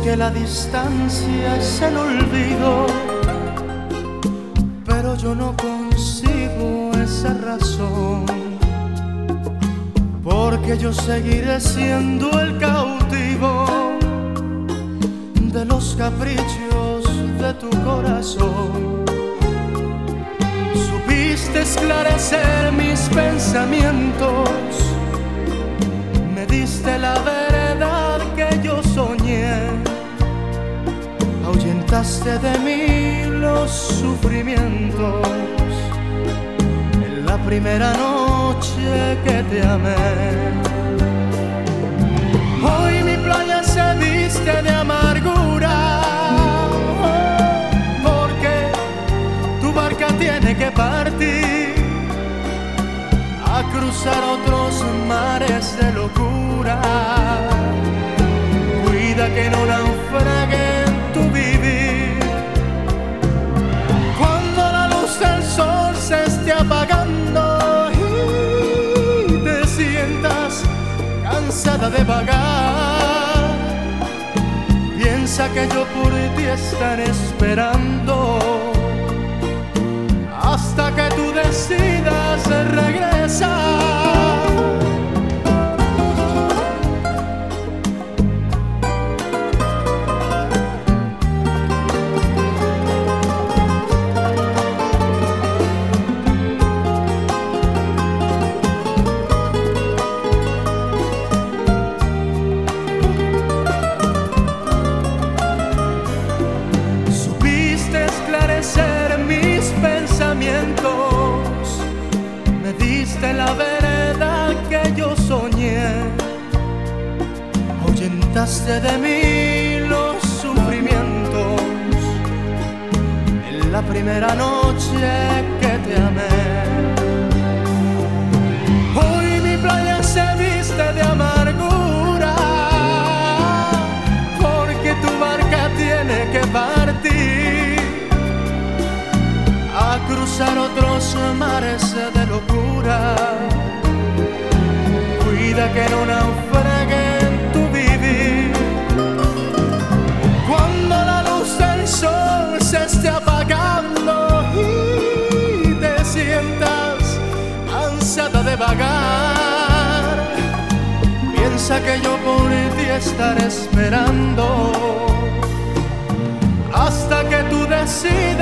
que la distancia es el olvido, pero yo no consigo esa razón, porque yo seguiré siendo el cautivo de los caprichos de tu corazón. Supiste esclarecer mis pensamientos, me diste la verdad que yo soñé, ahuyentaste de mí los sufrimientos en la primera noche que te amé. Hoy mi playa se viste de amargura, porque tu barca tiene que partir a cruzar otros mares de locura. Cuida que no naufrague en tu vivir. Cuando la luz del sol se esté apagando y te sientas cansada de vagar, piensa que yo por ti estaré esperando hasta que tú decidas regresar. Mis pensamientos, me diste la verdad que yo soñé, ahuyentaste de mí los sufrimientos en la primera noche que te amé. Hoy mi playa se viste de amargura, porque tu barca tiene que partir a cruzar otros mares de locura. Cuida que no naufrague en tu vivir. Cuando la luz del sol se esté apagando y te sientas cansada de vagar, piensa que yo por ti estaré esperando hasta que tú decidas